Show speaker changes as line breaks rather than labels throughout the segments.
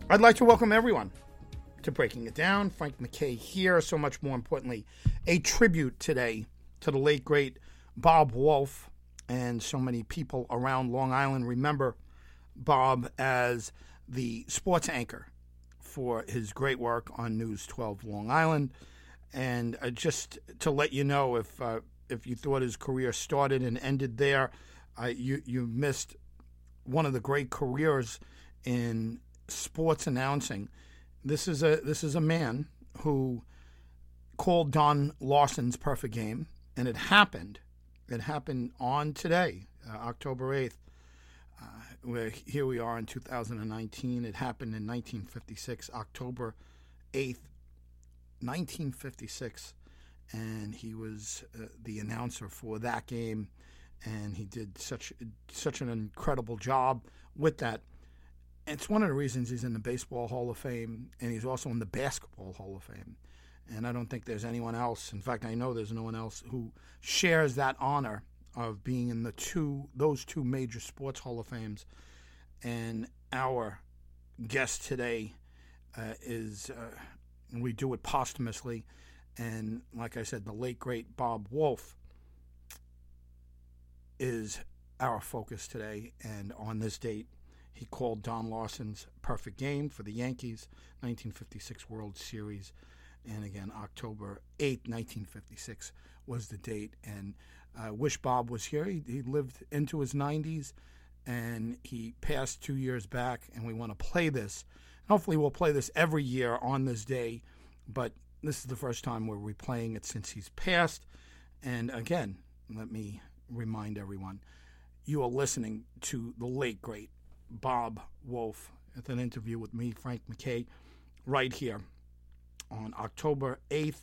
I'd like to welcome everyone to Breaking It Down. Frank McKay here. So much more importantly, a tribute today to the late, great Bob Wolf. And so many people around Long Island remember Bob as the sports anchor for his great work on News 12 Long Island. And just to let you know, if you thought his career started and ended there, you missed one of the great careers in sports announcing. This is a man who called Don Lawson's perfect game, and it happened. It happened on today, October 8th. Here we are in 2019. It happened in 1956, October 8th, 1956, and he was the announcer for that game, and he did such an incredible job with that. It's one of the reasons he's in the Baseball Hall of Fame, and he's also in the Basketball Hall of Fame. And I don't think there's anyone else. In fact, I know there's no one else who shares that honor of being in those two major sports Hall of Fames. And our guest today we do it posthumously. And like I said, the late, great Bob Wolf is our focus today. And on this date, he called Don Lawson's perfect game for the Yankees, 1956 World Series. And again, October 8th, 1956 was the date. And I wish Bob was here. He lived into his 90s, and he passed 2 years back, and we want to play this. Hopefully we'll play this every year on this day, but this is the first time we're replaying it since he's passed. And again, let me remind everyone, you are listening to the late, great Bob Wolf. It's an interview with me, Frank McKay, right here on October 8th,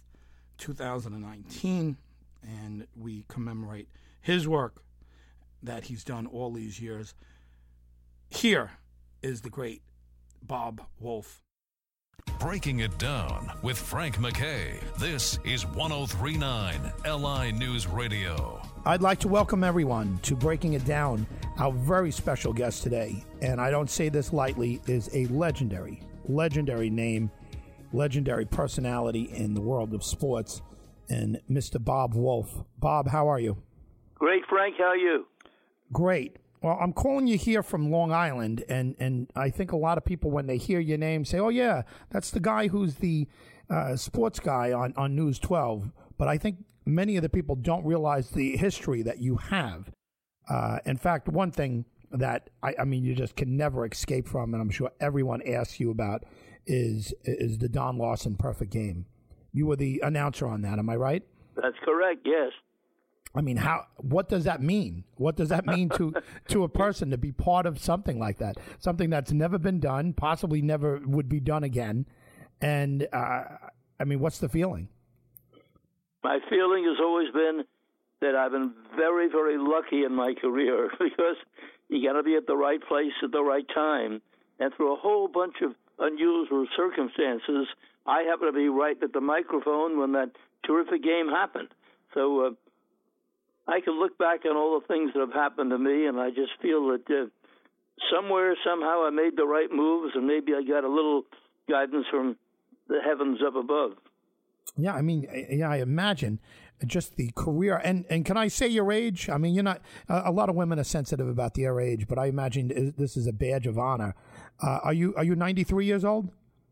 2019, and we commemorate his work that he's done all these years. Here is the great Bob Wolf.
Breaking It Down with Frank McKay. This is 103.9 LI News Radio.
I'd like to welcome everyone to Breaking It Down. Our very special guest today, and I don't say this lightly, is a legendary name, legendary personality in the world of sports, and Mr. Bob Wolf. Bob, how are you?
Great, Frank. How are you?
Great. Well, I'm calling you here from Long Island, and I think a lot of people, when they hear your name, say, oh, yeah, that's the guy who's the sports guy on News 12. But I think many of the people don't realize the history that you have. In fact, one thing that, I mean, you just can never escape from, and I'm sure everyone asks you about, is the Don Lawson perfect game. You were the announcer on that, am I right?
That's correct, yes.
I mean, what does that mean? What does that mean to a person to be part of something like that? Something that's never been done, possibly never would be done again. And, I mean, what's the feeling?
My feeling has always been that I've been very, very lucky in my career because you got to be at the right place at the right time. And through a whole bunch of unusual circumstances, I happened to be right at the microphone when that terrific game happened. So I can look back on all the things that have happened to me, and I just feel that somewhere, somehow, I made the right moves, and maybe I got a little guidance from the heavens up above.
Yeah, I mean, I imagine just the career. And can I say your age? I mean, you're not. A lot of women are sensitive about their age, but I imagine this is a badge of honor. Are you 93 years old?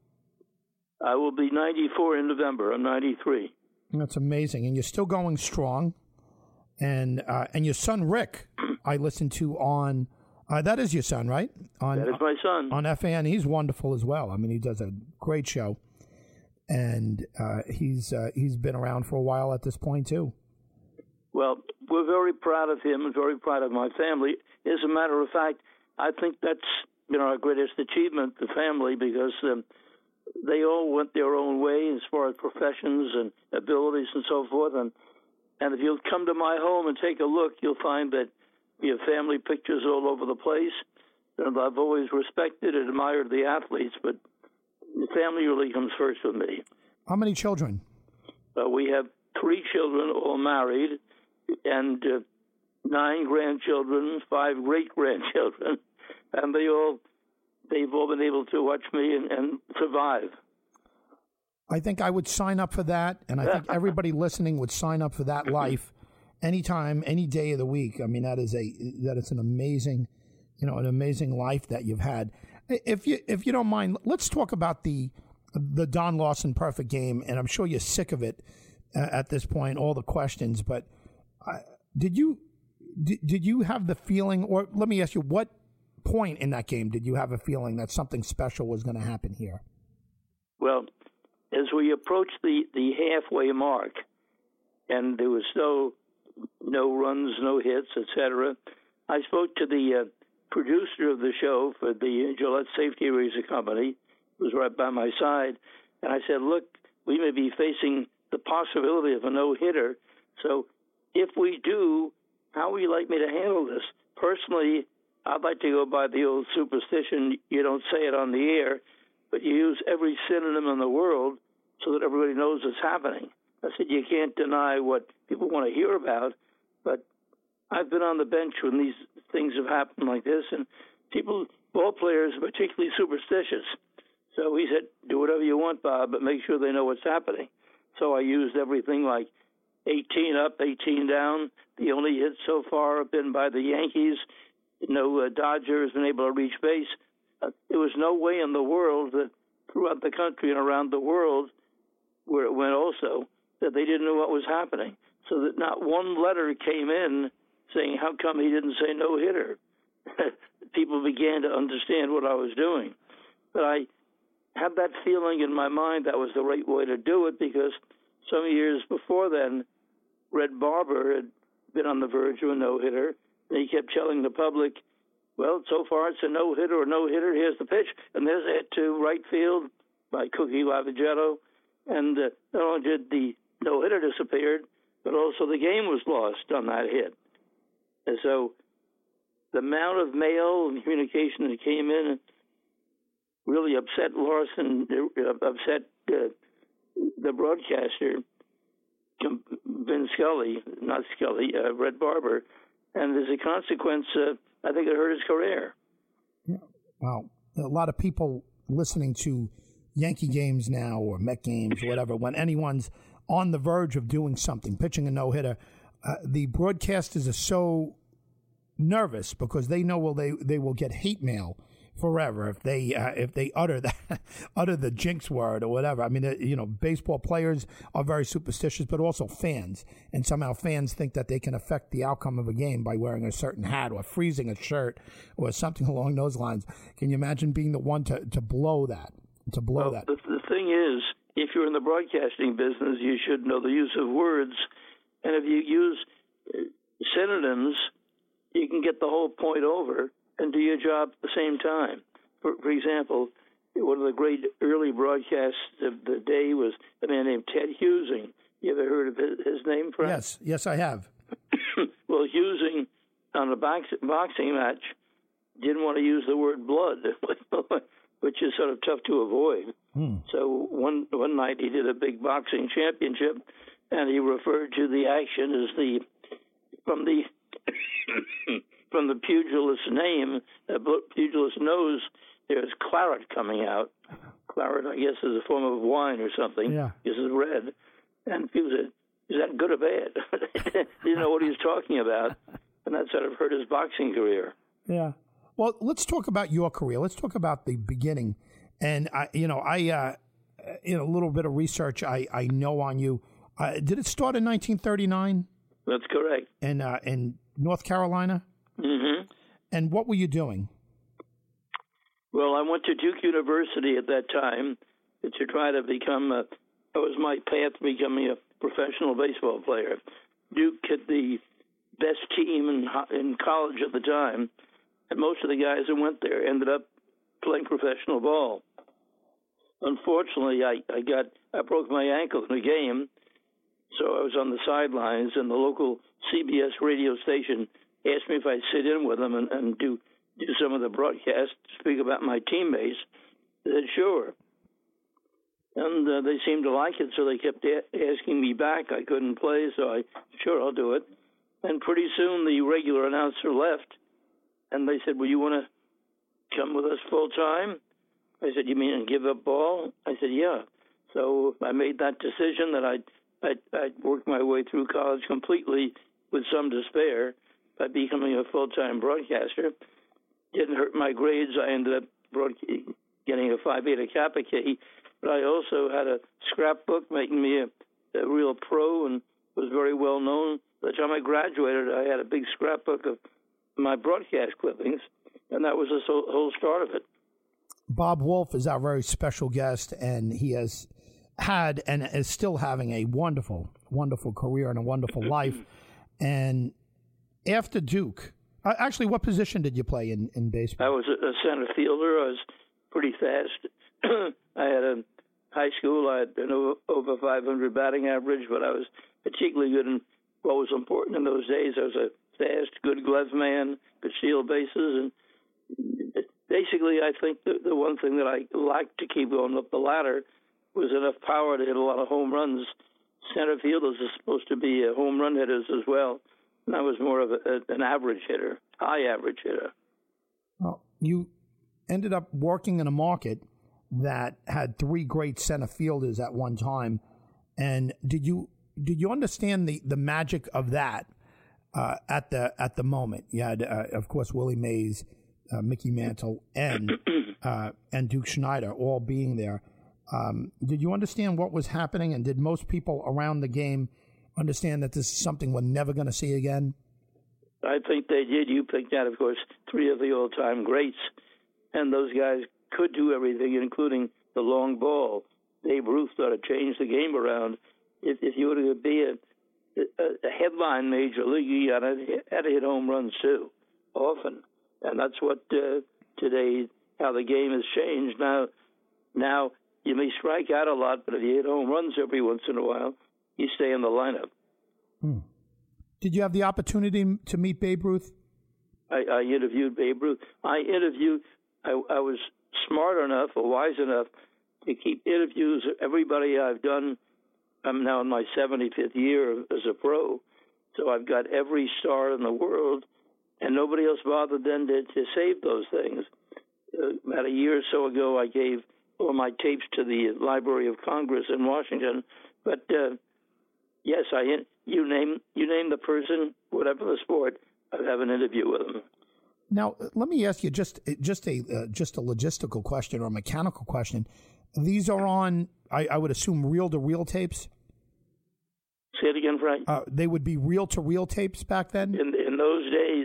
I will be 94 in November. I'm 93.
That's amazing, and you're still going strong. And your son Rick, I listened to on. That is your son, right?
That is my son
on FAN. He's wonderful as well. I mean, he does a great show. And he's been around for a while at this point, too.
Well, we're very proud of him and very proud of my family. As a matter of fact, I think that's our greatest achievement, the family, because they all went their own way as far as professions and abilities and so forth. And if you'll come to my home and take a look, you'll find that we have family pictures all over the place. And I've always respected and admired the athletes, but the family really comes first with me.
How many children?
We have 3 children, all married, and 9 grandchildren, 5 great-grandchildren, and they all they've all been able to watch me and survive.
I think I would sign up for that, and I think everybody listening would sign up for that life anytime, any day of the week. I mean, that is an amazing, an amazing life that you've had. If you don't mind, let's talk about the Don Lawson perfect game, and I'm sure you're sick of it at this point, all the questions. But did you have the feeling, or let me ask you, what point in that game did you have a feeling that something special was going to happen here?
Well, as we approached the halfway mark, and there was no runs, no hits, etc., I spoke to the producer of the show for the Gillette Safety Razor Company, who was right by my side, and I said, look, we may be facing the possibility of a no-hitter, so if we do, how would you like me to handle this? Personally, I'd like to go by the old superstition, you don't say it on the air, but you use every synonym in the world so that everybody knows it's happening. I said you can't deny what people want to hear about, but I've been on the bench when these things have happened like this, and ball players are particularly superstitious. So he said, do whatever you want, Bob, but make sure they know what's happening. So I used everything like 18 up, 18 down. The only hits so far have been by the Yankees. No Dodger has been able to reach base. There was no way in the world that throughout the country and around the world, where it went also, that they didn't know what was happening. So that not one letter came in saying, how come he didn't say no-hitter? People began to understand what I was doing. But I had that feeling in my mind that was the right way to do it, because some years before then, Red Barber had been on the verge of a no-hitter, and he kept telling the public, well, so far it's a no-hitter or no-hitter. Here's the pitch, and there's a hit to right field by Cookie Lavagetto. And not only did the no-hitter disappeared, but also the game was lost on that hit. And so the amount of mail and communication that came in really upset Lawson, upset the broadcaster, Vin Scully, not Scully, Red Barber. And as a consequence, I think it hurt his career.
Yeah. Wow. A lot of people listening to Yankee games now or Met games or whatever, when anyone's on the verge of doing something, pitching a no-hitter, the broadcasters are so nervous because they know they will get hate mail forever if they utter the jinx word or whatever. I mean, baseball players are very superstitious, but also fans, and somehow fans think that they can affect the outcome of a game by wearing a certain hat or freezing a shirt or something along those lines. Can you imagine being the one to blow that? That.
The thing is, if you're in the broadcasting business, you should know the use of words. And if you use synonyms, you can get the whole point over and do your job at the same time. For example, one of the great early broadcasts of the day was a man named Ted Husing. You ever heard of his name, Frank?
Yes, I have.
Well, Husing, on a boxing match, didn't want to use the word blood, which is sort of tough to avoid. So one night he did a big boxing championship, and he referred to the action as from the pugilist's name, pugilist's nose, there's claret coming out. Claret, I guess, is a form of wine or something.
Yeah.
This is red. And people said, is that good or bad? Didn't know what he was talking about. And that sort of hurt his boxing career.
Yeah. Well, let's talk about your career. Let's talk about the beginning. And I in a little bit of research I know on you. Did it start in 1939?
That's correct.
In North Carolina?
Mm-hmm.
And what were you doing?
Well, I went to Duke University at that time to try to become that was my path to becoming a professional baseball player. Duke had the best team in college at the time, and most of the guys who went there ended up playing professional ball. Unfortunately, I broke my ankle in a game, so I was on the sidelines, and the local CBS radio station asked me if I'd sit in with them and do some of the broadcasts, speak about my teammates. I said, sure. And they seemed to like it, so they kept asking me back. I couldn't play, so sure, I'll do it. And pretty soon the regular announcer left, and they said, well, you want to come with us full time? I said, you mean give up ball? I said, yeah. So I made that decision that I'd work my way through college completely with some despair by becoming a full-time broadcaster. Didn't hurt my grades. I ended up getting a Phi Beta Kappa K, but I also had a scrapbook making me a real pro and was very well known. By the time I graduated, I had a big scrapbook of my broadcast clippings, and that was the whole start of it.
Bob Wolf is our very special guest, and he has had and is still having a wonderful, wonderful career and a wonderful life. And after Duke, actually, what position did you play in baseball?
I was a center fielder. I was pretty fast. I had a high school. I had an over 500 batting average, but I was particularly good in what was important in those days. I was a fast, good glove man, could steal bases, and basically, I think the one thing that I liked to keep going up the ladder was enough power to hit a lot of home runs. Center fielders are supposed to be home run hitters as well, and I was more of an average hitter, high average hitter.
Well, you ended up working in a market that had three great center fielders at one time, and did you understand the magic of that at the moment? You had, of course, Willie Mays, Mickey Mantle, and Duke Snider all being there. Did you understand what was happening, and did most people around the game understand that this is something we're never going to see again?
I think they did. You picked out, of course, three of the all-time greats, and those guys could do everything, including the long ball. Babe Ruth thought to change the game around. If you were to be a headline major league, you had to hit home runs too, often. And that's what today, how the game has changed. Now you may strike out a lot, but if you hit home runs every once in a while, you stay in the lineup.
Did you have the opportunity to meet Babe Ruth?
I interviewed Babe Ruth. I was smart enough or wise enough to keep interviews of everybody I've done. I'm now in my 75th year as a pro, so I've got every star in the world, and nobody else bothered then to save those things. About a year or so ago, I gave all my tapes to the Library of Congress in Washington. But yes, you name the person, whatever the sport, I have an interview with them.
Now, let me ask you just a logistical question or a mechanical question. These are on, I would assume, reel-to-reel tapes?
Say it again, Frank.
They would be reel-to-reel tapes back then?
In those days,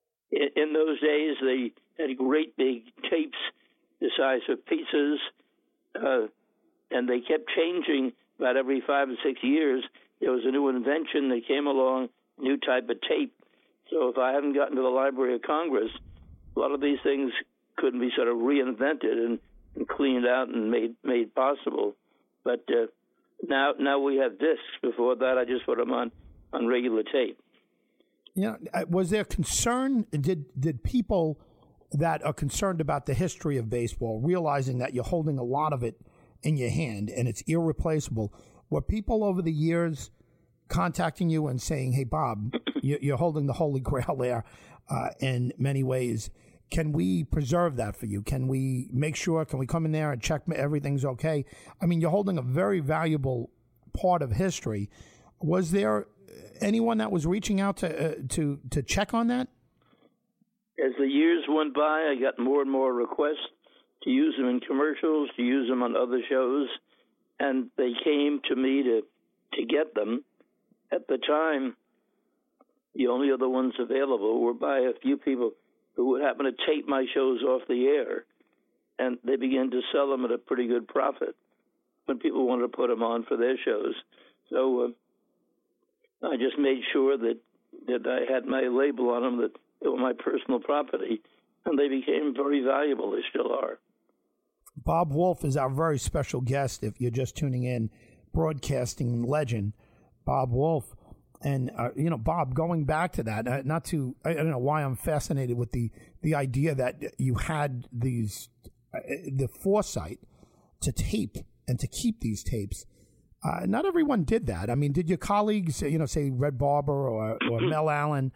they had great big tapes the size of pizzas, and they kept changing about every 5 or 6 years. There was a new invention that came along, new type of tape. So if I hadn't gotten to the Library of Congress, a lot of these things couldn't be sort of reinvented and cleaned out and made possible. But now we have discs. Before that, I just put them on regular tape.
Yeah, was there concern? Did people that are concerned about the history of baseball, realizing that you're holding a lot of it in your hand and it's irreplaceable, were people over the years contacting you and saying, "Hey, Bob, you're holding the Holy Grail there in many ways. Can we preserve that for you? Can we make sure? Can we come in there and check everything's okay?" I mean, you're holding a very valuable part of history. Was there anyone that was reaching out to check on that?
As the years went by, I got more and more requests to use them in commercials, to use them on other shows, and they came to me to get them. At the time, the only other ones available were by a few people who would happen to tape my shows off the air, and they began to sell them at a pretty good profit when people wanted to put them on for their shows. So I just made sure that I had my label on them, that they were my personal property, and they became very valuable. They still are.
Bob Wolf is our very special guest. If you're just tuning in, broadcasting legend, Bob Wolf. And, Bob, going back to that, I don't know why I'm fascinated with the idea that you had the foresight to tape and to keep these tapes. Not everyone did that. I mean, did your colleagues, say Red Barber or Mel Allen,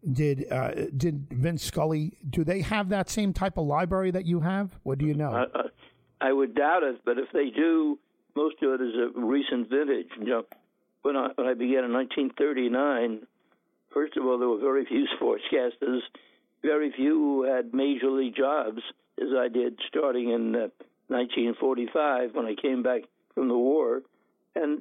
Did Vince Scully, do they have that same type of library that you have? What do you know?
I would doubt it, but if they do, most of it is a recent vintage. When I began in 1939, first of all, there were very few sportscasters, very few who had major league jobs, as I did starting in 1945 when I came back from the war, and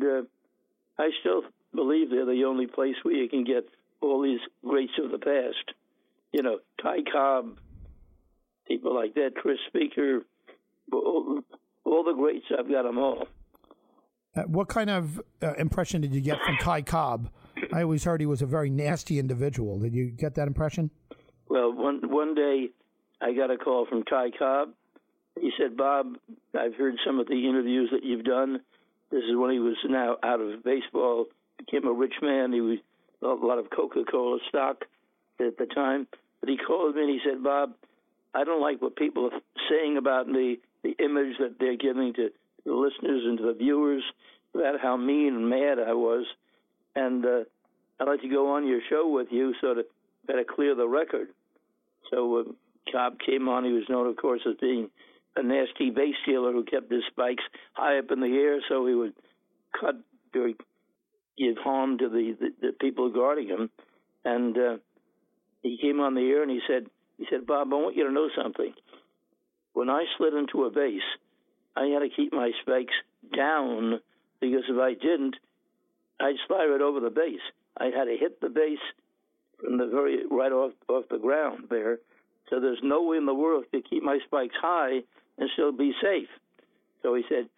I still believe they're the only place where you can get all these greats of the past. Ty Cobb, people like that, Chris Speaker, all the greats. I've got them all.
What kind of impression did you get from Ty Cobb? I always heard he was a very nasty individual. Did you get that impression?
Well, one day I got a call from Ty Cobb. He said, "Bob, I've heard some of the interviews that you've done. This is when he was now out of baseball, became a rich man. He was a lot of Coca-Cola stock at the time. But he called me and he said, Bob, I don't like what people are saying about me, the image that they're giving to the listeners and to the viewers about how mean and mad I was. And I'd like to go on your show with you so to better clear the record." So Cobb came on. He was known, of course, as being a nasty base stealer who kept his spikes high up in the air so he would cut or give harm to the people guarding him. And he came on the air and he said, "Bob, I want you to know something. When I slid into a base, I had to keep my spikes down because if I didn't, I'd slide right over the base. I had to hit the base from the right off the ground there. So there's no way in the world to keep my spikes high and still be safe." So he said,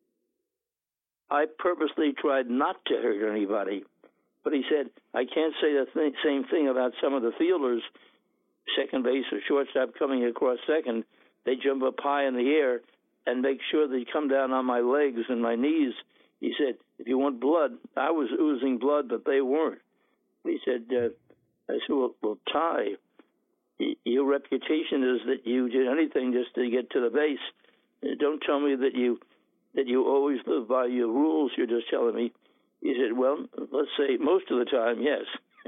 "I purposely tried not to hurt anybody." But he said, "I can't say the same thing about some of the fielders, second base or shortstop coming across second. They jump up high in the air and make sure they come down on my legs and my knees." He said, "If you want blood, I was oozing blood, but they weren't." He said, I said, well, Ty, your reputation is that you did anything just to get to the base. Don't tell me that you always live by your rules. You're just telling me." He said, "Well, let's say most of the time, yes."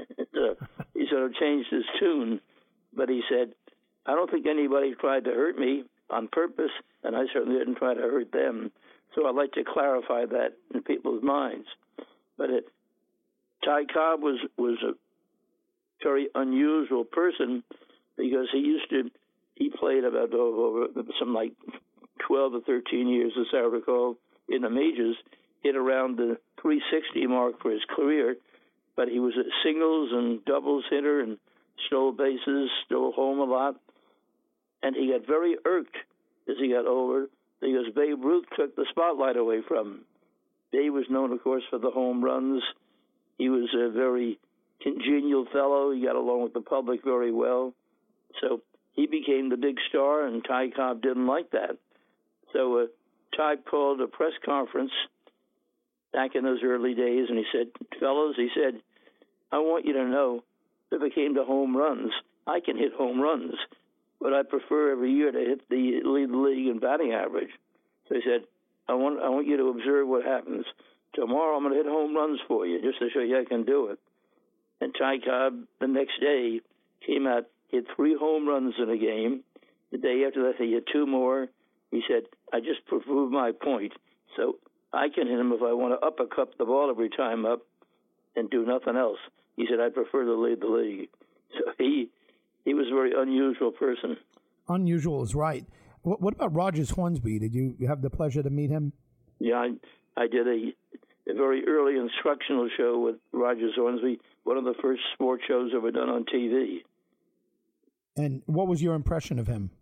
He sort of changed his tune, but he said, "I don't think anybody tried to hurt me on purpose, and I certainly didn't try to hurt them. So I'd like to clarify that in people's minds." But Ty Cobb was a very unusual person because he played about over some like 12 or 13 years, as I recall, in the majors, hit around the 360 mark for his career, but he was a singles and doubles hitter and stole bases, stole home a lot, and he got very irked as he got older because Babe Ruth took the spotlight away from him. Babe was known, of course, for the home runs. He was a very congenial fellow. He got along with the public very well. So he became the big star, and Ty Cobb didn't like that. So Ty called a press conference back in those early days, and he said, "Fellows," he said, "I want you to know that if it came to home runs, I can hit home runs, but I prefer every year to lead the league in batting average." So he said, I want you to observe what happens. Tomorrow I'm going to hit home runs for you just to show you I can do it." And Ty Cobb, the next day, came out, hit 3 home runs in a game. The day after that, he hit 2 more. He said, "I just proved my point. So I can hit him if I want to uppercut the ball every time up and do nothing else." He said, "I prefer to lead the league." So he was a very unusual person.
Unusual is right. What about Rogers Hornsby? Did you have the pleasure to meet him?
Yeah, I did a very early instructional show with Rogers Hornsby, one of the first sports shows ever done on TV.
And what was your impression of him?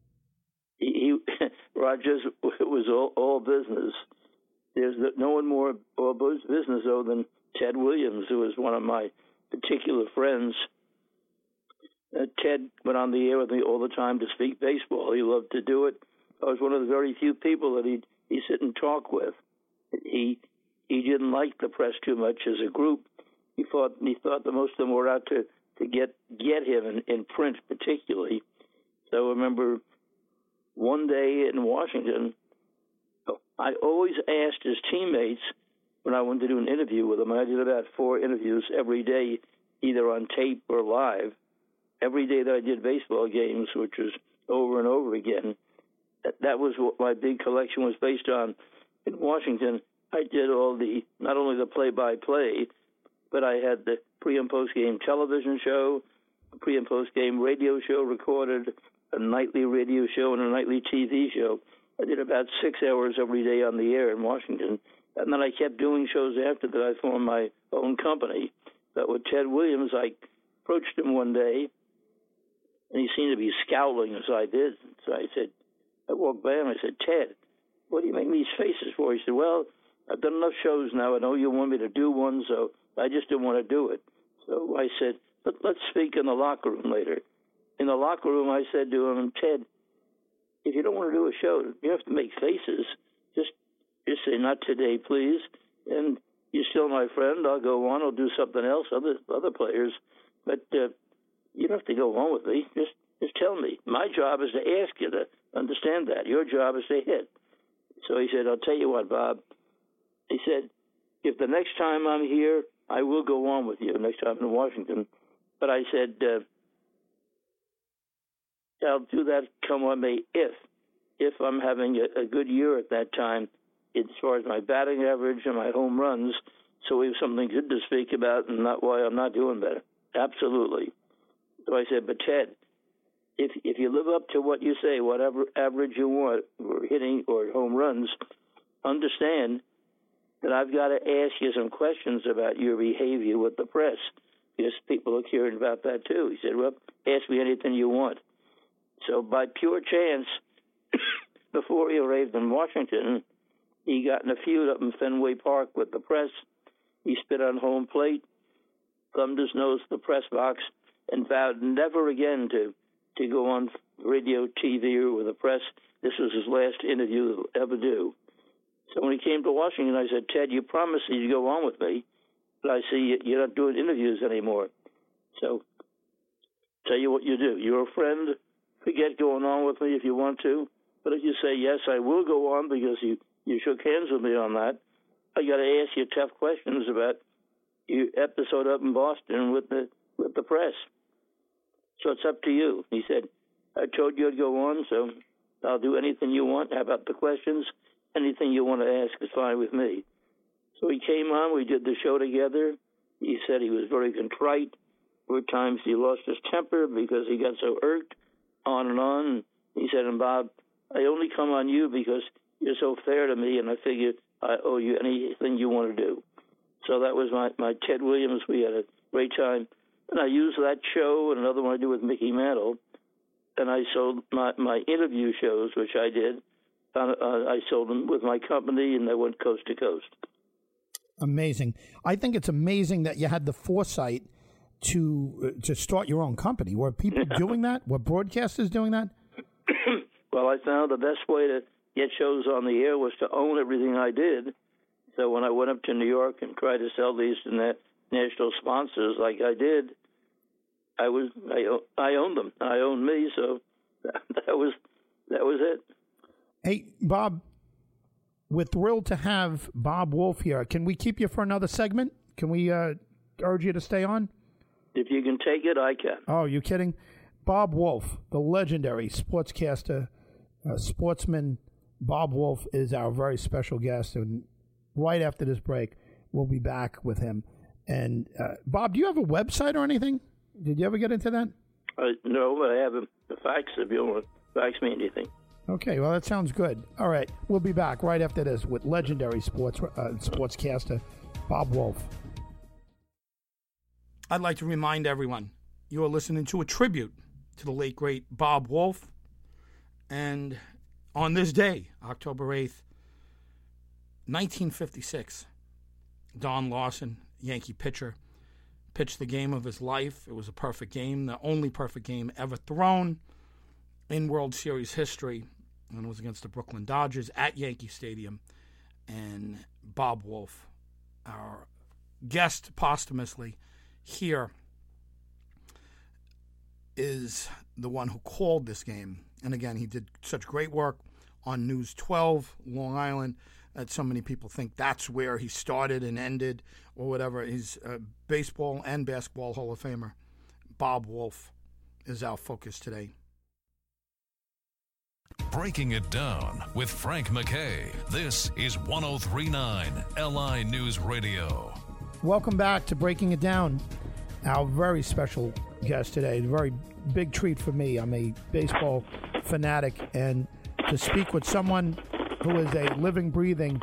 Rogers was all business. There's no one more all business, though, than Ted Williams, who was one of my particular friends. Ted went on the air with me all the time to speak baseball. He loved to do it. I was one of the very few people that he'd sit and talk with. He didn't like the press too much as a group. He thought that most of them were out to get him in print, particularly. So I remember one day in Washington, I always asked his teammates when I wanted to do an interview with him. I did about 4 interviews every day either on tape or live. Every day that I did baseball games, which was over and over again, that was what my big collection was based on. In Washington, I did not only the play-by-play, but I had the pre- and post-game television show, a pre- and post-game radio show recorded, a nightly radio show, and a nightly TV show. I did about 6 hours every day on the air in Washington. And then I kept doing shows after that. I formed my own company. But with Ted Williams, I approached him one day, and he seemed to be scowling as I did. So I walked by him, I said, Ted, what are you making these faces for? He said, well, I've done enough shows now. I know you want me to do one, so I just didn't want to do it. So I said, let's speak in the locker room later. In the locker room, I said to him, Ted, if you don't want to do a show, you have to make faces. Just say, not today, please. And you're still my friend. I'll go on. I'll do something else, other players. But you don't have to go on with me. Just tell me. My job is to ask you to understand that. Your job is to hit. So he said, I'll tell you what, Bob. He said, if the next time I'm here, I will go on with you, next time in Washington. But I said, I'll do that come what may if I'm having a good year at that time as far as my batting average and my home runs, so we have something good to speak about and not why I'm not doing better. Absolutely. So I said, but Ted, if you live up to what you say, whatever average you want, or hitting or home runs, understand that I've got to ask you some questions about your behavior with the press, because people are curious about that too. He said, well, ask me anything you want. So by pure chance, before he arrived in Washington, he got in a feud up in Fenway Park with the press. He spit on home plate, thumbed his nose to the press box, and vowed never again to go on radio, TV, or with the press. This was his last interview he'll ever do. So when he came to Washington, I said, Ted, you promised you'd go on with me, but I see you're not doing interviews anymore. So tell you what you do. You're a friend. Forget going on with me if you want to. But if you say, yes, I will go on because you shook hands with me on that, I got to ask you tough questions about your episode up in Boston with the press. So it's up to you. He said, I told you I'd go on, so I'll do anything you want. How about the questions? Anything you want to ask is fine with me. So he came on. We did the show together. He said he was very contrite. There were times he lost his temper because he got so irked, on and on. He said, and Bob, I only come on you because you're so fair to me, and I figured I owe you anything you want to do. So that was my Ted Williams. We had a great time. And I used that show and another one I did with Mickey Mantle, and I sold my interview shows, which I did. I sold them with my company, and they went coast to coast.
Amazing. I think it's amazing that you had the foresight to start your own company. Were people doing that? Were broadcasters doing that?
Well, I found the best way to get shows on the air was to own everything I did. So when I went up to New York and tried to sell these to national sponsors like I did, I owned them. I owned me, so that was it.
Hey, Bob, we're thrilled to have Bob Wolf here. Can we keep you for another segment? Can we urge you to stay on?
If you can take it, I can.
Oh, you kidding? Bob Wolf, the legendary sportscaster, sportsman Bob Wolf is our very special guest. And right after this break, we'll be back with him. And Bob, do you have a website or anything? Did you ever get into that?
No, but I have a fax if you want to fax me anything.
Okay, well, that sounds good. All right, we'll be back right after this with legendary sportscaster Bob Wolf. I'd like to remind everyone, you are listening to a tribute to the late, great Bob Wolf. And on this day, October 8th, 1956, Don Lawson, Yankee pitcher, pitched the game of his life. It was a perfect game, the only perfect game ever thrown in World Series history. And it was against the Brooklyn Dodgers at Yankee Stadium. And Bob Wolf, our guest posthumously here, is the one who called this game. And again, he did such great work on News 12, Long Island. that so many people think that's where he started and ended or whatever. He's a baseball and basketball Hall of Famer. Bob Wolf is our focus today.
Breaking it down with Frank McKay. This is 103.9 LI News Radio.
Welcome back to Breaking It Down. Our very special guest today, a very big treat for me. I'm a baseball fanatic, and to speak with someone who is a living, breathing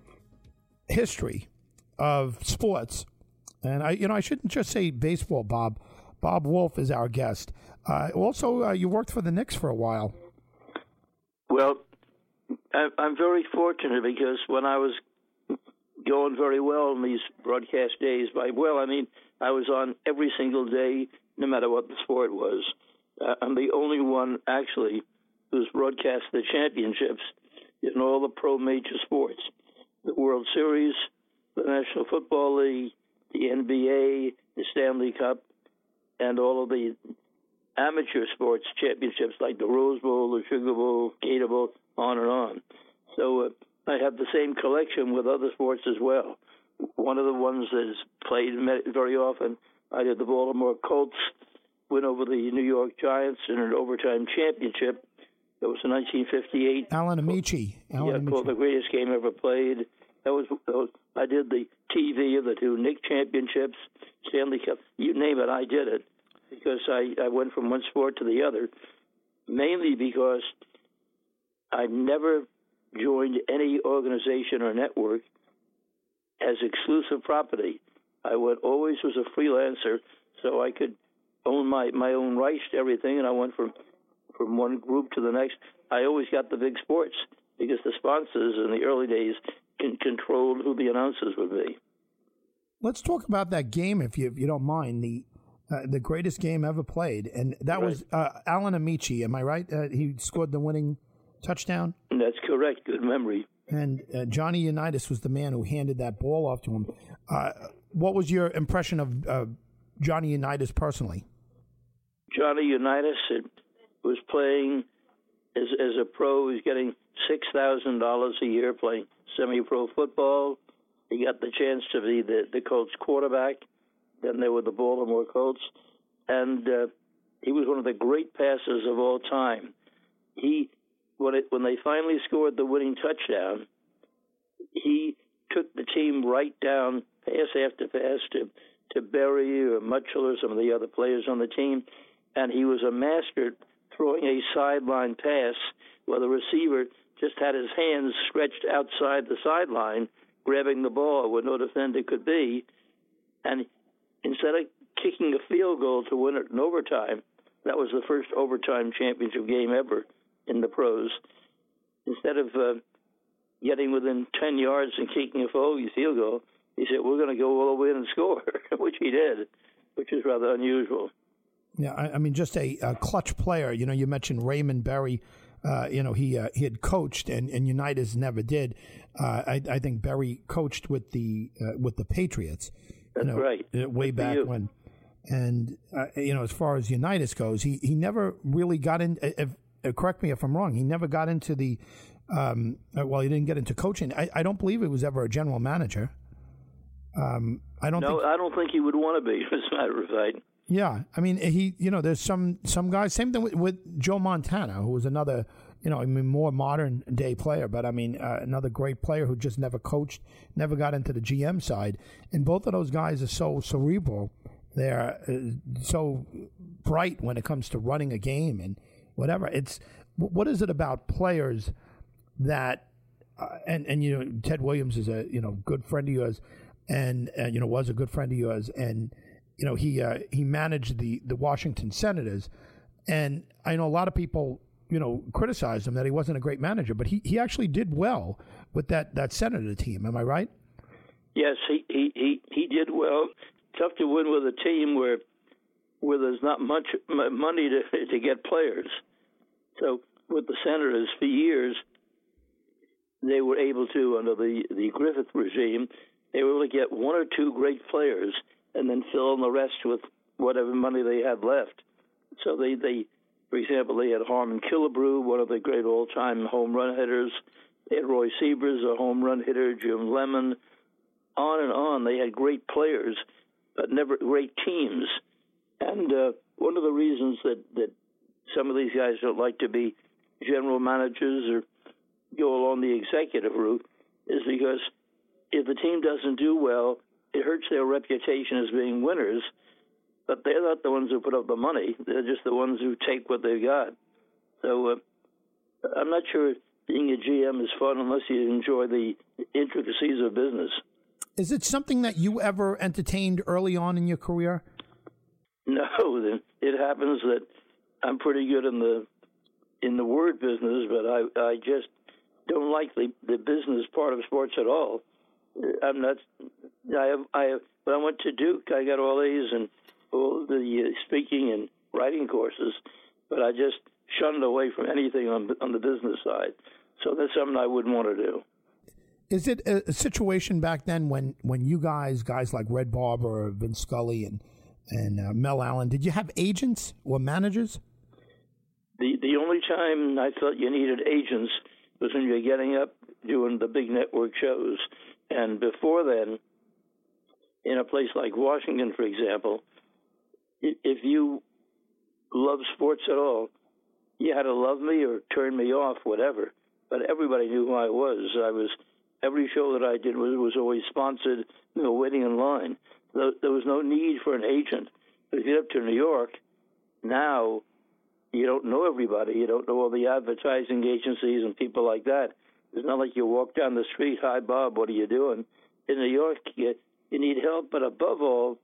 history of sports. And I shouldn't just say baseball, Bob. Bob Wolf is our guest. Also, you worked for the Knicks for a while.
Well, I'm very fortunate because when I was going very well in these broadcast days, by well, I mean I was on every single day, no matter what the sport was. I'm the only one, actually, who's broadcast the championships in all the pro major sports. The World Series, the National Football League, the NBA, the Stanley Cup, and all of the amateur sports championships like the Rose Bowl, the Sugar Bowl, Gator Bowl, on and on. So I have the same collection with other sports as well. One of the ones that is played very often, I did the Baltimore Colts win over the New York Giants in an overtime championship. It was in 1958.
Alan Amici.
Called the greatest game ever played. That was I did the TV of the two Knicks championships, Stanley Cup, you name it, I did it. Because I went from one sport to the other, mainly because I never joined any organization or network as exclusive property. I always was a freelancer, so I could own my own rights to everything, and I went from one group to the next. I always got the big sports because the sponsors in the early days controlled who the announcers would be.
Let's talk about that game, if you don't mind, the greatest game ever played, and that was Alan Amici. Am I right? He scored the winning touchdown?
That's correct. Good memory.
And Johnny Unitas was the man who handed that ball off to him. What was your impression of Johnny Unitas personally?
Johnny Unitas was playing as a pro. He was getting $6,000 a year playing semi-pro football. He got the chance to be the Colts quarterback. Then there were the Baltimore Colts, and he was one of the great passers of all time. When they finally scored the winning touchdown, he took the team right down, pass after pass, to Berry or Mutchell or some of the other players on the team, and he was a master throwing a sideline pass where the receiver just had his hands stretched outside the sideline, grabbing the ball where no defender could be, and instead of kicking a field goal to win it in overtime, that was the first overtime championship game ever in the pros. Instead of getting within 10 yards and kicking a field goal, he said, we're going to go all the way in and score, which he did, which is rather unusual.
Yeah, I mean, just a clutch player. You mentioned Raymond Berry. He had coached, and Unitas never did. I think Berry coached with the Patriots.
That's right.
Way back when. And, as far as Unitas goes, he never really got in. Correct me if I'm wrong. He never got into the, he didn't get into coaching. I don't believe he was ever a general manager. I don't think
he would want to be, as a matter of fact.
Yeah. I mean, there's some guys, same thing with Joe Montana, who was another, more modern day player, but another great player who just never coached, never got into the GM side. And both of those guys are so cerebral. They're so bright when it comes to running a game and whatever. What is it about players that, and Ted Williams is a, good friend of yours and was a good friend of yours. And, he managed the Washington Senators. And I know a lot of people, criticized him that he wasn't a great manager, but he actually did well with that Senator team. Am I right?
Yes, he did well. Tough to win with a team where there's not much money to get players. So with the Senators for years, they were able to, under the Griffith regime, they were able to get one or two great players and then fill in the rest with whatever money they had left. So they for example, they had Harmon Killebrew, one of the great all-time home run hitters. They had Roy Siebers, a home run hitter, Jim Lemon, on and on. They had great players, but never great teams. And one of the reasons that some of these guys don't like to be general managers or go along the executive route is because if the team doesn't do well, it hurts their reputation as being winners, but they're not the ones who put up the money. They're just the ones who take what they've got. So I'm not sure being a GM is fun unless you enjoy the intricacies of business.
Is it something that you ever entertained early on in your career?
No, it happens that I'm pretty good in the word business, but I just don't like the business part of sports at all. I'm not. When I went to Duke, I got all A's in all the speaking and writing courses, but I just shunned away from anything on the business side. So that's something I wouldn't want to do.
Is it a situation back then when you guys like Red Barber, Vince Scully, and Mel Allen, did you have agents or managers?
The only time I thought you needed agents was when you're getting up doing the big network shows. And before then, in a place like Washington, for example, if you love sports at all, you had to love me or turn me off, whatever. But everybody knew who I was. Every show that I did was always sponsored, waiting in line. There was no need for an agent. But if you get up to New York, now you don't know everybody. You don't know all the advertising agencies and people like that. It's not like you walk down the street, "Hi, Bob, what are you doing?" In New York, you need help. But above all,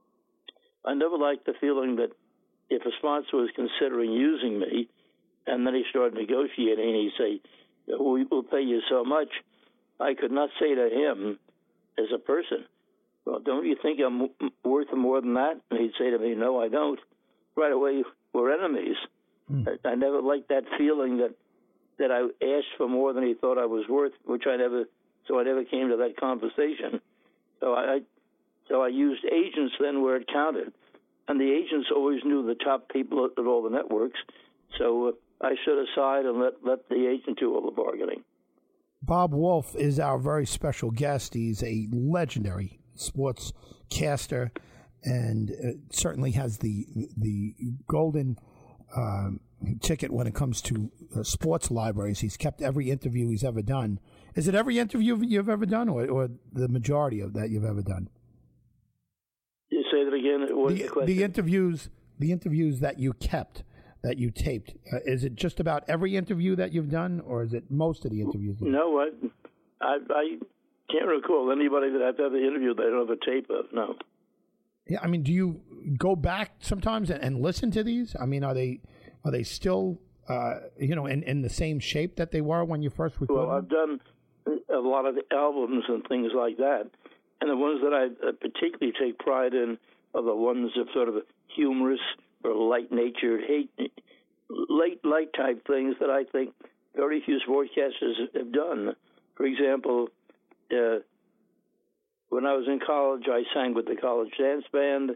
I never liked the feeling that if a sponsor was considering using me, and then he started negotiating, and he'd say, "We'll pay you so much," I could not say to him as a person, "Well, don't you think I'm worth more than that?" And he'd say to me, "No, I don't." Right away, we're enemies. I never liked that feeling that I asked for more than he thought I was worth, I never came to that conversation. So I used agents then where it counted, and the agents always knew the top people at all the networks. So I stood aside and let the agent do all the bargaining.
Bob Wolf is our very special guest. He's a legendary sportscaster and certainly has the golden ticket when it comes to sports libraries. He's kept every interview he's ever done. Is it every interview you've ever done, or the majority of that you've ever done?
You say that again? What
the interviews that you kept, that you taped. Is it just about every interview that you've done, or is it most of the interviews?
No, I can't recall anybody that I've ever interviewed that I don't have a tape of. No.
Yeah, I mean, do you go back sometimes and listen to these? I mean, are they still in the same shape that they were when you first recorded?
Well, I've done a lot of albums and things like that, and the ones that I particularly take pride in are the ones of sort of humorous or light-natured, light type things that I think very few sportscasters have done. For example, when I was in college, I sang with the college dance band.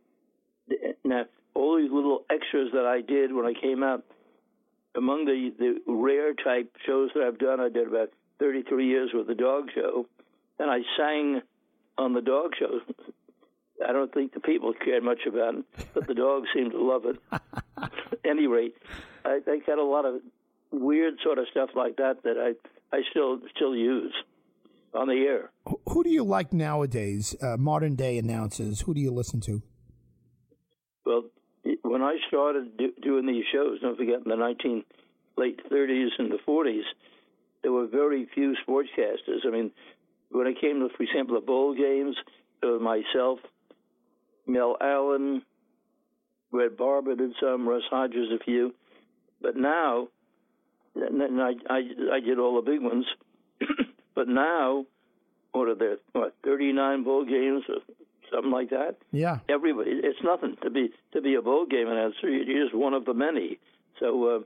Now, all these little extras that I did when I came out, among the rare type shows that I've done, I did about 33 years with the dog show, and I sang on the dog show. I don't think the people cared much about it, but the dogs seemed to love it. At any rate, I got a lot of weird sort of stuff like that I still use on the air.
Who do you like nowadays, modern day announcers? Who do you listen to?
Well, when I started doing these shows, don't forget in the late 30s and the 40s, there were very few sportscasters. I mean, when it came to, for example, the bowl games, it was myself, Mel Allen, Red Barber did some, Russ Hodges a few. But now, and I did all the big ones, but now, what are there, 39 bowl games or something like that?
Yeah.
Everybody, it's nothing to be a bowl game announcer. You're just one of the many. So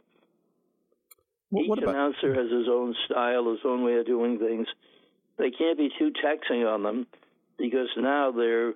each announcer has his own style, his own way of doing things. They can't be too taxing on them because now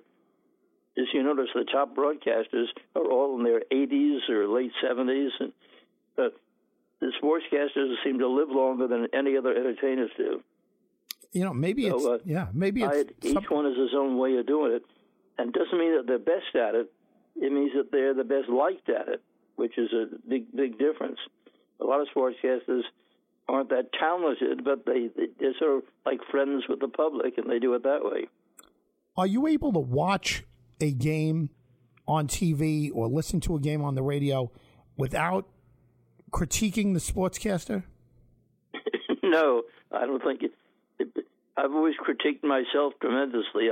as you notice, the top broadcasters are all in their 80s or late 70s, and the sportscasters seem to live longer than any other entertainers do.
Maybe maybe
each one has his own way of doing it, and it doesn't mean that they're best at it. It means that they're the best liked at it, which is a big difference. A lot of sportscasters aren't that talented, but they're sort of like friends with the public, and they do it that way.
Are you able to watch a game on TV or listen to a game on the radio without critiquing the sportscaster?
No, I don't think it. I've always critiqued myself tremendously.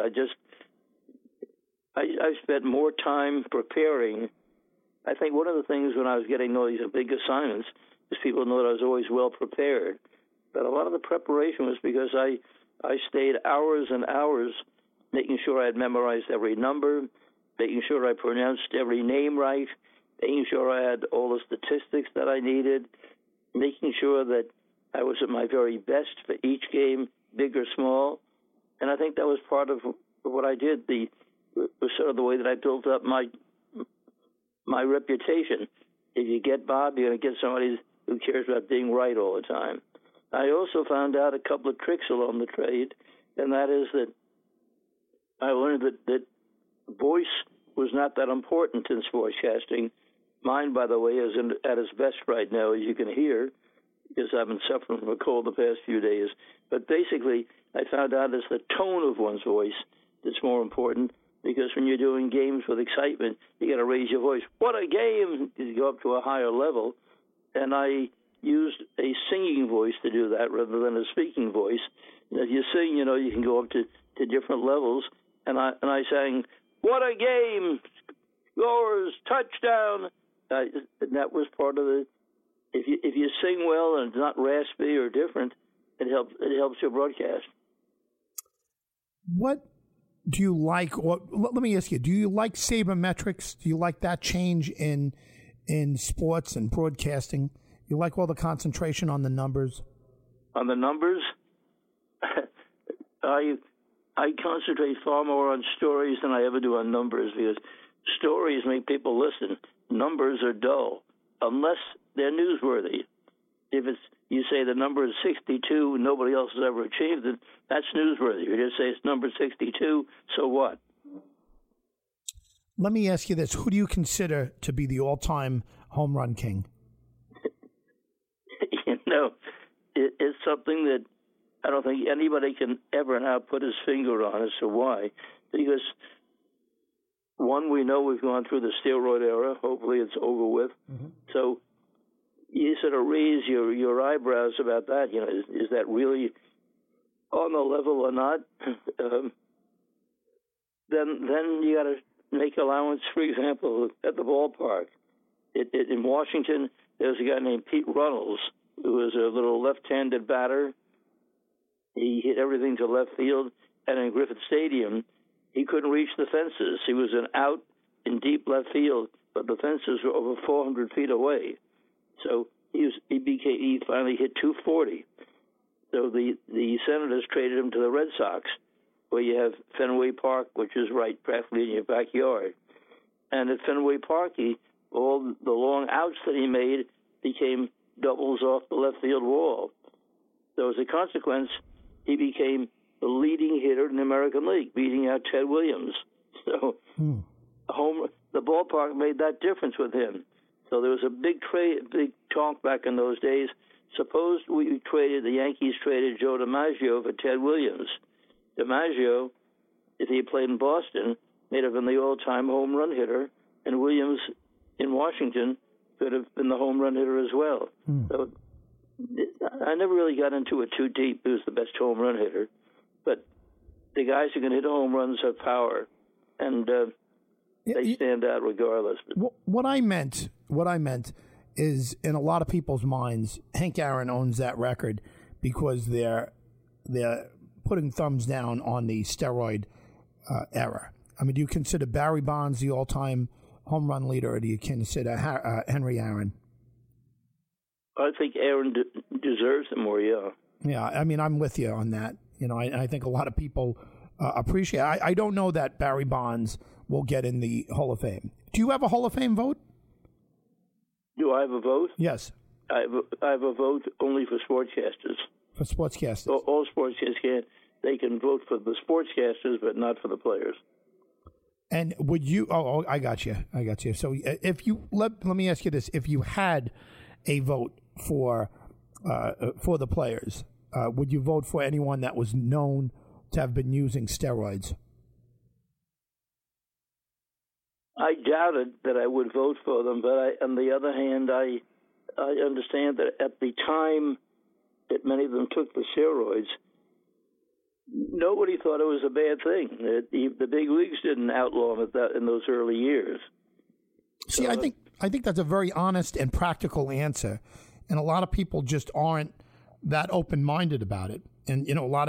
I spent more time preparing. I think one of the things when I was getting all these big assignments is people know that I was always well prepared. But a lot of the preparation was because I stayed hours and hours making sure I had memorized every number, making sure I pronounced every name right, making sure I had all the statistics that I needed, making sure that I was at my very best for each game, big or small. And I think that was part of what I did. Was sort of the way that I built up my reputation. If you get Bob, you're going to get somebody who cares about being right all the time. I also found out a couple of tricks along the trade, and that is that I learned that voice was not that important in sportscasting. Mine, by the way, is at its best right now, as you can hear, because I've been suffering from a cold the past few days. But basically, I found out it's the tone of one's voice that's more important, because when you're doing games with excitement, you got to raise your voice. What a game! You go up to a higher level. And I used a singing voice to do that rather than a speaking voice. And if you sing, you can go up to different levels. And I sang, "What a game! Scores! Touchdown!" And that was part of the. If you sing well and it's not raspy or different, it helps your broadcast.
What do you like? Or let me ask you: do you like sabermetrics? Do you like that change in sports and broadcasting? You like all the concentration on the numbers?
On the numbers, I concentrate far more on stories than I ever do on numbers, because stories make people listen. Numbers are dull unless they're newsworthy. If you say the number is 62, nobody else has ever achieved it, that's newsworthy. You just say it's number 62, so what?
Let me ask you this. Who do you consider to be the all-time home run king?
It's something that I don't think anybody can ever now put his finger on as to why. Because, one, we know we've gone through the steroid era. Hopefully it's over with. Mm-hmm. So you sort of raise your eyebrows about that. Is that really on the level or not? Then you got to make allowance, for example, at the ballpark. In Washington, there's a guy named Pete Runnels, who was a little left-handed batter. He hit everything to left field. And in Griffith Stadium, he couldn't reach the fences. He was an out in deep left field, but the fences were over 400 feet away. So he finally hit 240. So the Senators traded him to the Red Sox, where you have Fenway Park, which is right practically in your backyard. And at Fenway Park, all the long outs that he made became doubles off the left field wall. So as a consequence, he became the leading hitter in the American League, beating out Ted Williams. So the ballpark made that difference with him. So there was a big talk back in those days. Suppose the Yankees traded Joe DiMaggio for Ted Williams. DiMaggio, if he had played in Boston, may have been the all-time home run hitter, and Williams in Washington could have been the home run hitter as well. So I never really got into it too deep who's the best home run hitter, but the guys who can hit home runs have power, and they stand out regardless.
What I meant is, in a lot of people's minds, Hank Aaron owns that record because they're putting thumbs down on the steroid era. I mean, do you consider Barry Bonds the all-time home run leader, or do you consider Henry Aaron?
I think Aaron deserves it more, yeah.
Yeah, I mean, I'm with you on that. I think a lot of people appreciate it. I don't know that Barry Bonds will get in the Hall of Fame. Do you have a Hall of Fame vote?
Do I have a vote?
Yes.
I have a vote only for sportscasters.
For sportscasters?
All sportscasters can. They can vote for the sportscasters, but not for the players.
And would you? Oh, I got you. So if you let me ask you this: if you had a vote for the players, would you vote for anyone that was known to have been using steroids?
I doubted that I would vote for them, but on the other hand, I understand that at the time that many of them took the steroids, nobody thought it was a bad thing. The big leagues didn't outlaw them in those early years.
See, I think that's a very honest and practical answer, and a lot of people just aren't that open-minded about it. And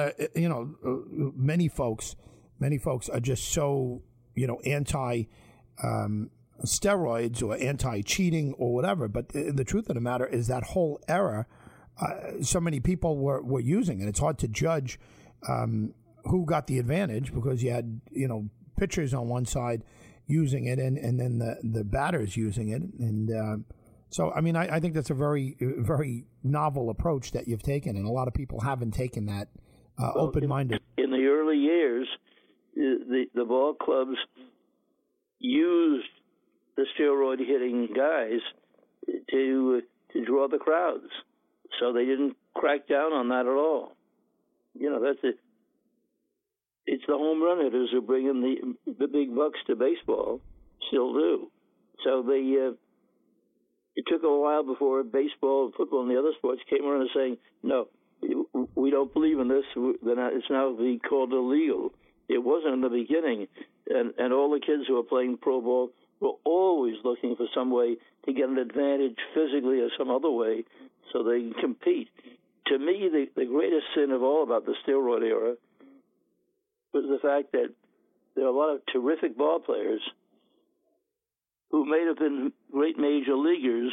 many folks are just so anti steroids or anti-cheating or whatever. But the truth of the matter is that whole era, so many people were using it. It's hard to judge who got the advantage because you had pitchers on one side using it and then the batters using it. And so, I mean, I think that's a very, very novel approach that you've taken, and a lot of people haven't taken that open-minded.
In the early years, the ball clubs used the steroid-hitting guys to draw the crowds, so they didn't crack down on that at all. That's it. It's the home run hitters who bring in the big bucks to baseball, still do. So it took a while before baseball, football, and the other sports came around and saying, no, we don't believe in this. It's now being called illegal. It wasn't in the beginning. And all the kids who were playing pro ball were always looking for some way to get an advantage physically or some other way so they can compete. To me, the greatest sin of all about the steroid era was the fact that there are a lot of terrific ball players who may have been great major leaguers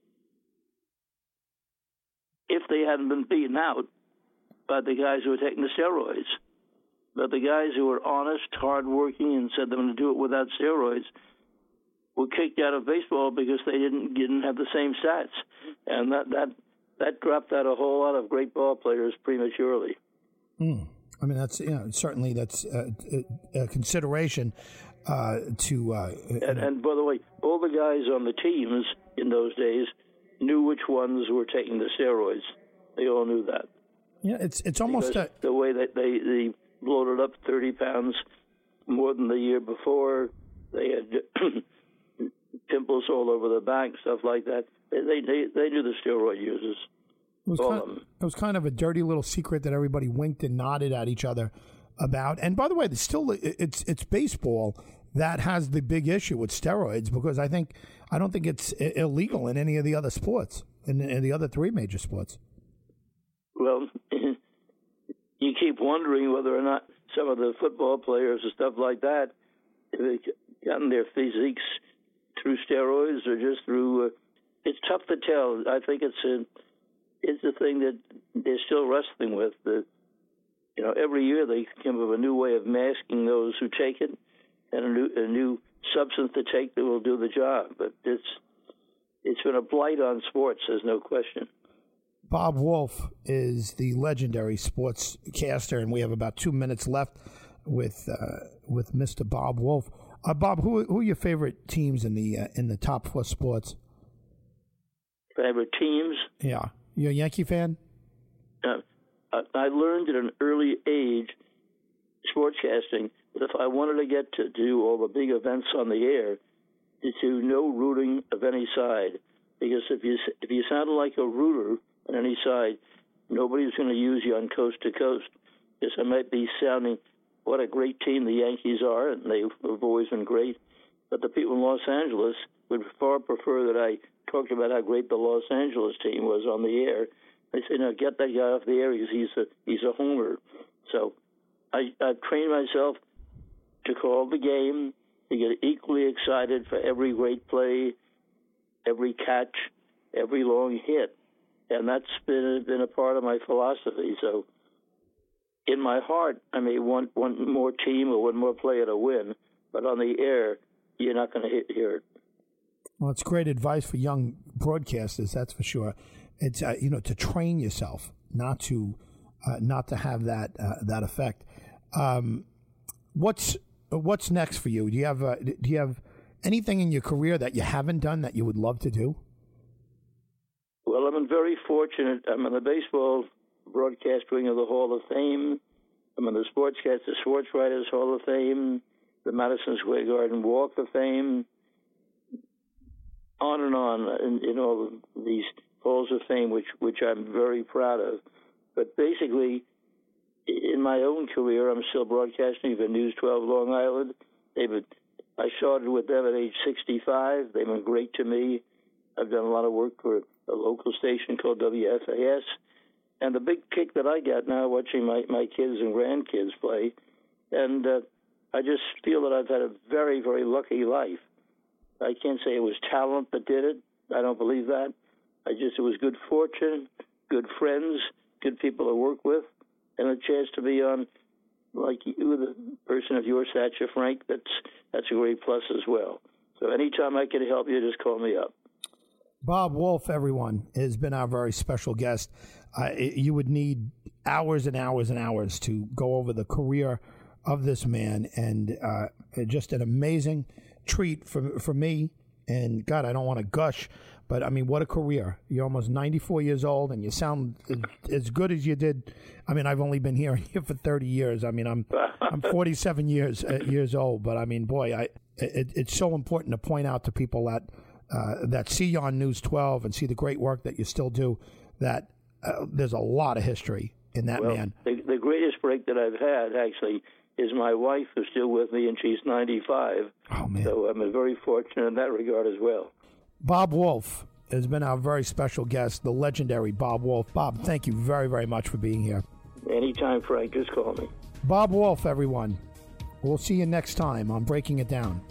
if they hadn't been beaten out by the guys who were taking the steroids. But the guys who were honest, hardworking, and said they were going to do it without steroids were kicked out of baseball because they didn't have the same stats, and that dropped out a whole lot of great ball players prematurely.
I mean, that's certainly that's a consideration to.
And by the way, all the guys on the teams in those days knew which ones were taking the steroids. They all knew that.
Yeah, it's almost
the way that they bloated up 30 pounds more than the year before. They had pimples all over the back, stuff like that. They knew the steroid users.
It was kind of a dirty little secret that everybody winked and nodded at each other about. And by the way, it's baseball that has the big issue with steroids because I don't think it's illegal in any of the other sports, in the other three major sports.
Well, you keep wondering whether or not some of the football players and stuff like that have gotten their physiques through steroids or just through. It's tough to tell. I think it's a thing that they're still wrestling with. Every year they come up with a new way of masking those who take it, and a new substance to take that will do the job. But it's been a blight on sports. There's no question.
Bob Wolf is the legendary sportscaster, and we have about 2 minutes left with Mr. Bob Wolf. Bob, who are your favorite teams in the top four sports?
Favorite teams?
Yeah, you a Yankee fan?
I learned at an early age, sportscasting, that if I wanted to get to do all the big events on the air, to no rooting of any side, because if you sounded like a rooter on any side, nobody's going to use you on coast to coast. Because I might be sounding what a great team the Yankees are, and they've always been great. But the people in Los Angeles would far prefer that I talked about how great the Los Angeles team was on the air. They say, no, get that guy off the air because he's a homer. So I've trained myself to call the game, to get equally excited for every great play, every catch, every long hit. And that's been a part of my philosophy. So in my heart, I may want one more team or one more player to win, but on the air, you're not going to hear it.
Well, it's great advice for young broadcasters, that's for sure. It's to train yourself not to have that effect. What's next for you? Do you have anything in your career that you haven't done that you would love to do?
Well, I'm very fortunate. I'm in the Baseball Broadcast Wing of the Hall of Fame. I'm in the Sports Writers Hall of Fame, the Madison Square Garden Walk of Fame, on and on in all of these halls of fame, which I'm very proud of. But basically, in my own career, I'm still broadcasting for News 12 Long Island. I started with them at age 65. They've been great to me. I've done a lot of work for a local station called WFAS. And the big kick that I get now watching my kids and grandkids play, and I just feel that I've had a very, very lucky life. I can't say it was talent that did it. I don't believe that. It was good fortune, good friends, good people to work with, and a chance to be on, like you, the person of your stature, Frank. That's a great plus as well. So anytime I can help you, just call me up.
Bob Wolf, everyone, has been our very special guest. You would need hours and hours and hours to go over the career of this man, and just an amazing treat for me. And God, I don't want to gush, but I mean, what a career! You're almost 94 years old, and you sound as good as you did. I mean, I've only been hearing you for 30 years. I mean, I'm 47 years old, but I mean, boy, it's so important to point out to people that see you on News 12 and see the great work that you still do, that there's a lot of history in that man.
The greatest break that I've had, actually, is my wife, who's still with me, and she's 95.
Oh, man.
So I'm very fortunate in that regard as well.
Bob Wolf has been our very special guest, the legendary Bob Wolf. Bob, thank you very, very much for being here.
Anytime, Frank, just call me.
Bob Wolf, everyone. We'll see you next time on Breaking It Down.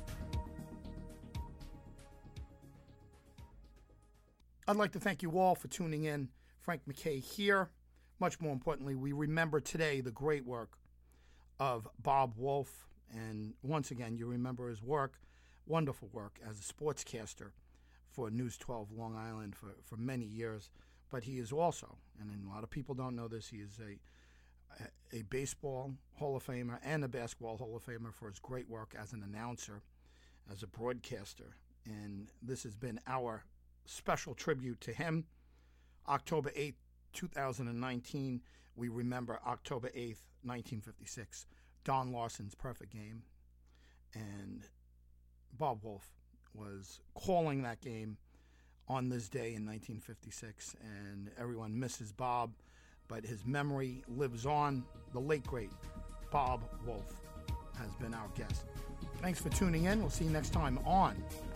I'd like to thank you all for tuning in. Frank MacKay here. Much more importantly, we remember today the great work of Bob Wolf. And once again, you remember his work, wonderful work as a sportscaster for News 12 Long Island for many years. But he is also, and a lot of people don't know this, he is a baseball Hall of Famer and a basketball Hall of Famer for his great work as an announcer, as a broadcaster. And this has been our special tribute to him. October 8th, 2019, we remember October 8th, 1956, Don Larsen's perfect game. And Bob Wolf was calling that game on this day in 1956, and everyone misses Bob, but his memory lives on. The late, great Bob Wolf has been our guest. Thanks for tuning in. We'll see you next time on